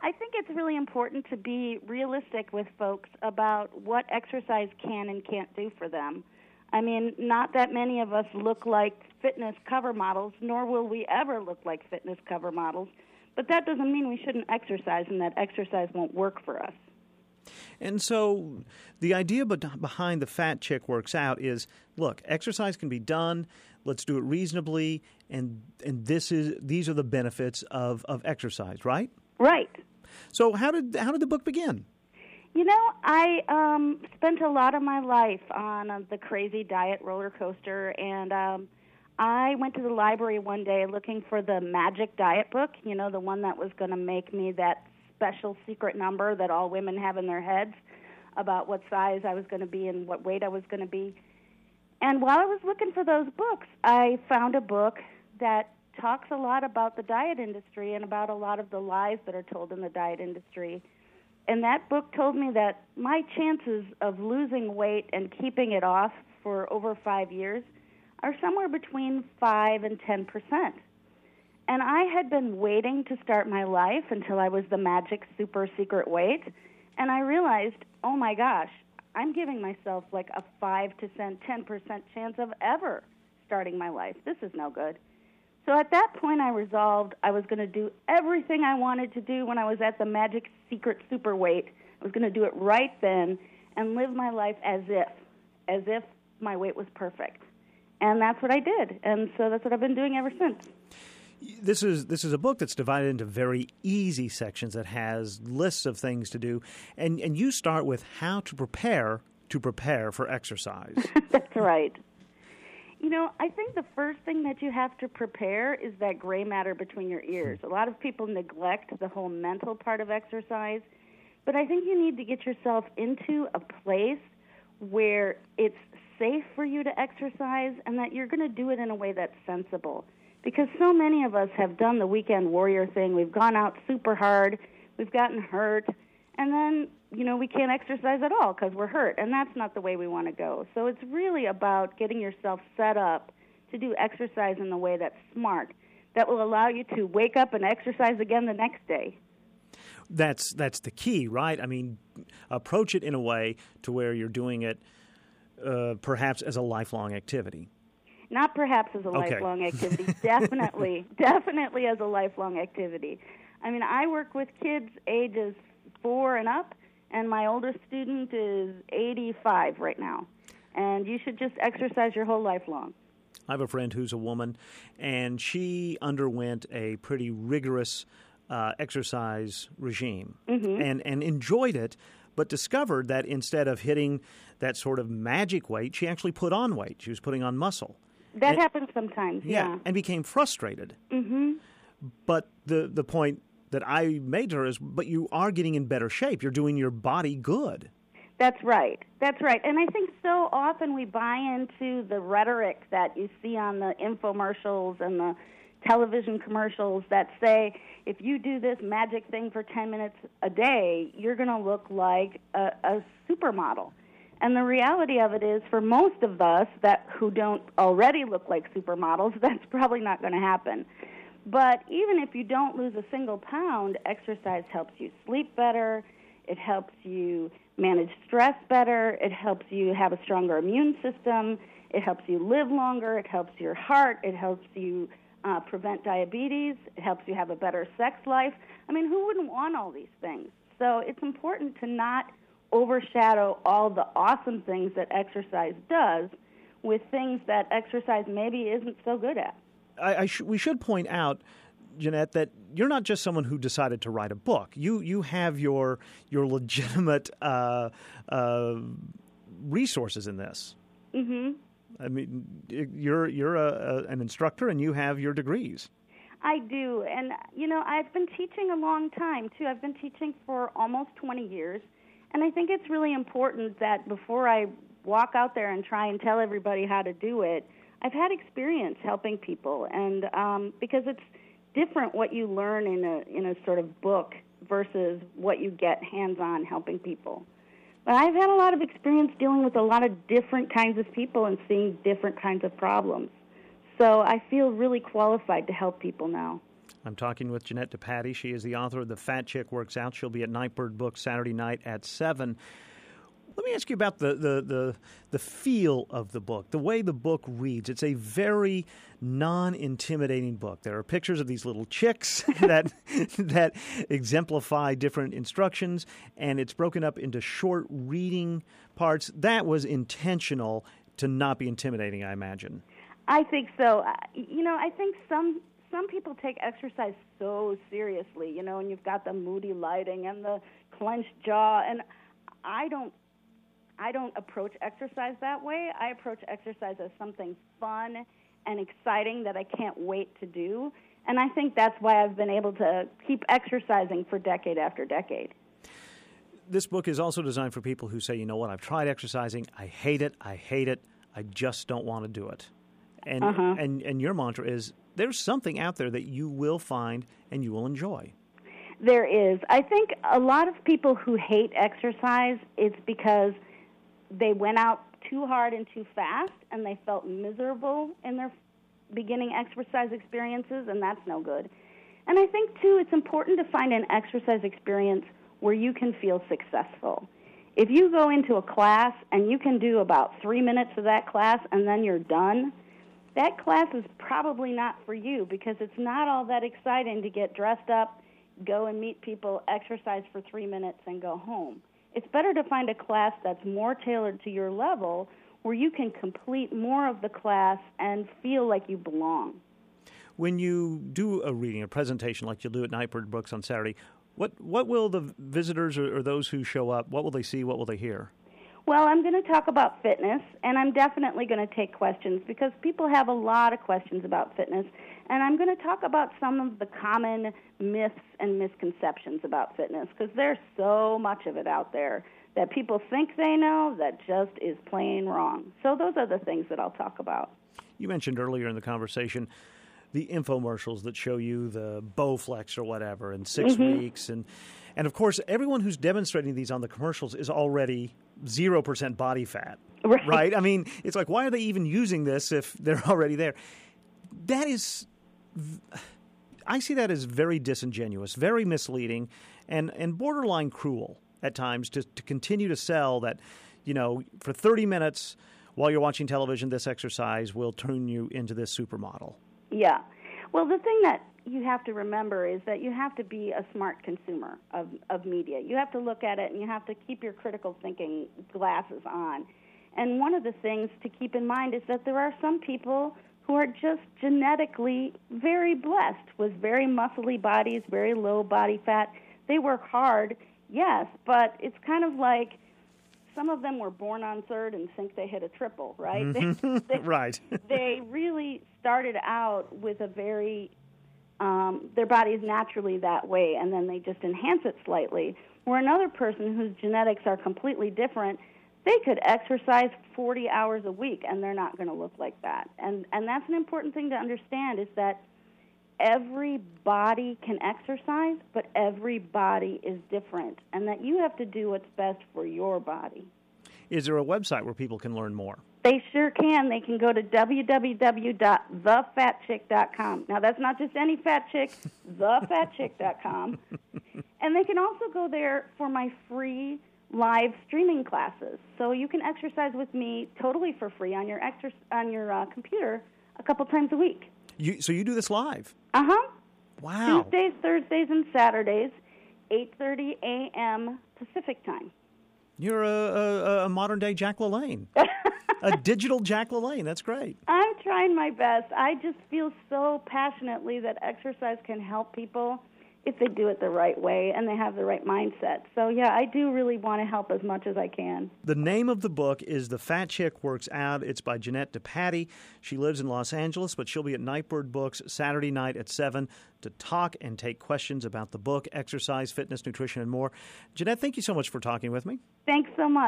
I think it's really important to be realistic with folks about what exercise can and can't do for them. I mean, not that many of us look like fitness cover models, nor will we ever look like fitness cover models, but that doesn't mean we shouldn't exercise and that exercise won't work for us. And so the idea behind the Fat Chick Works Out is, look, exercise can be done. Let's do it reasonably, and these are the benefits of exercise, right? Right. So how did the book begin? You know, I spent a lot of my life on the crazy diet roller coaster, and I went to the library one day looking for the magic diet book, you know, the one that was going to make me that special secret number that all women have in their heads about what size I was going to be and what weight I was going to be. And while I was looking for those books, I found a book that talks a lot about the diet industry and about a lot of the lies that are told in the diet industry. And that book told me that my chances of losing weight and keeping it off for over 5 years are somewhere between 5 and 10%. And I had been waiting to start my life until I was the magic super secret weight, and I realized, oh my gosh, I'm giving myself like a 5 to 10% chance of ever starting my life. This is no good. So at that point, I resolved I was going to do everything I wanted to do when I was at the magic secret super weight. I was going to do it right then and live my life as if my weight was perfect. And that's what I did. And so that's what I've been doing ever since. This is a book that's divided into very easy sections that has lists of things to do, and you start with how to prepare for exercise. That's right. You know, I think the first thing that you have to prepare is that gray matter between your ears. A lot of people neglect the whole mental part of exercise, but I think you need to get yourself into a place where it's safe for you to exercise and that you're going to do it in a way that's sensible. Because so many of us have done the weekend warrior thing. We've gone out super hard, we've gotten hurt, and then, you know, we can't exercise at all because we're hurt, and that's not the way we want to go. So it's really about getting yourself set up to do exercise in the way that's smart, that will allow you to wake up and exercise again the next day. That's the key, right? I mean, approach it in a way to where you're doing it perhaps as a lifelong activity. Not perhaps as a lifelong activity, definitely as a lifelong activity. I mean, I work with kids ages 4 and up, and my oldest student is 85 right now. And you should just exercise your whole life long. I have a friend who's a woman, and she underwent a pretty rigorous exercise regime and enjoyed it, but discovered that instead of hitting that sort of magic weight, she actually put on weight. She was putting on muscle. That happens sometimes, yeah. And became frustrated. Mm-hmm. But the point that I made to her is, but you are getting in better shape. You're doing your body good. That's right. That's right. And I think so often we buy into the rhetoric that you see on the infomercials and the television commercials that say, if you do this magic thing for 10 minutes a day, you're going to look like a supermodel. And the reality of it is, for most of us who don't already look like supermodels, that's probably not going to happen. But even if you don't lose a single pound, exercise helps you sleep better. It helps you manage stress better. It helps you have a stronger immune system. It helps you live longer. It helps your heart. It helps you prevent diabetes. It helps you have a better sex life. I mean, who wouldn't want all these things? So it's important to not overshadow all the awesome things that exercise does with things that exercise maybe isn't so good at. We should point out, Jeanette, that you're not just someone who decided to write a book. You have your legitimate resources in this. Mm-hmm. I mean, you're an instructor and you have your degrees. I do, and you know, I've been teaching a long time too. I've been teaching for almost 20 years. And I think it's really important that before I walk out there and try and tell everybody how to do it, I've had experience helping people, and because it's different what you learn in a sort of book versus what you get hands-on helping people. But I've had a lot of experience dealing with a lot of different kinds of people and seeing different kinds of problems. So I feel really qualified to help people now. I'm talking with Jeanette DePatie. She is the author of The Fat Chick Works Out. She'll be at Nightbird Books Saturday night at 7. Let me ask you about the feel of the book, the way the book reads. It's a very non-intimidating book. There are pictures of these little chicks that exemplify different instructions, and it's broken up into short reading parts. That was intentional to not be intimidating, I imagine. I think so. I think some people take exercise so seriously, and you've got the moody lighting and the clenched jaw, and I don't approach exercise that way. I approach exercise as something fun and exciting that I can't wait to do. And I think that's why I've been able to keep exercising for decade after decade. This book is also designed for people who say, you know what, I've tried exercising, I hate it, I just don't want to do it. And and your mantra is, there's something out there that you will find and you will enjoy. There is. I think a lot of people who hate exercise, it's because they went out too hard and too fast, and they felt miserable in their beginning exercise experiences, and that's no good. And I think, too, it's important to find an exercise experience where you can feel successful. If you go into a class and you can do about 3 minutes of that class and then you're done, that class is probably not for you, because it's not all that exciting to get dressed up, go and meet people, exercise for 3 minutes, and go home. It's better to find a class that's more tailored to your level, where you can complete more of the class and feel like you belong. When you do a reading, a presentation like you'll do at Nightbird Books on Saturday, what will the visitors or those who show up, what will they see, what will they hear? Well, I'm going to talk about fitness, and I'm definitely going to take questions, because people have a lot of questions about fitness. And I'm going to talk about some of the common myths and misconceptions about fitness, because there's so much of it out there that people think they know that just is plain wrong. So those are the things that I'll talk about. You mentioned earlier in the conversation the infomercials that show you the Bowflex or whatever in 6 weeks. And of course, everyone who's demonstrating these on the commercials is already 0% body fat, right? I mean, it's like, why are they even using this if they're already there? I see that as very disingenuous, very misleading, and borderline cruel at times to continue to sell that, for 30 minutes while you're watching television, this exercise will turn you into this supermodel. Yeah. Well, the thing that you have to remember is that you have to be a smart consumer of media. You have to look at it, and you have to keep your critical thinking glasses on. And one of the things to keep in mind is that there are some people who are just genetically very blessed with very muscly bodies, very low body fat. They work hard, yes, but it's kind of like some of them were born on third and think they hit a triple, right? Right. They really started out with a very, their body is naturally that way, and then they just enhance it slightly. Where another person whose genetics are completely different, they could exercise 40 hours a week, and they're not going to look like that. And that's an important thing to understand, is that every body can exercise, but every body is different, and that you have to do what's best for your body. Is there a website where people can learn more? They sure can. They can go to www.thefatchick.com. Now, that's not just any fat chick, thefatchick.com. And they can also go there for my free live streaming classes. So you can exercise with me totally for free on your computer a couple times a week. So you do this live? Wow. Tuesdays, Thursdays, and Saturdays, 8:30 a.m. Pacific time. You're a modern-day Jack LaLanne. A digital Jack LaLanne. That's great. I'm trying my best. I just feel so passionately that exercise can help people if they do it the right way and they have the right mindset. So, yeah, I do really want to help as much as I can. The name of the book is The Fat Chick Works Out. It's by Jeanette DePatie. She lives in Los Angeles, but she'll be at Nightbird Books Saturday night at 7 to talk and take questions about the book, exercise, fitness, nutrition, and more. Jeanette, thank you so much for talking with me. Thanks so much.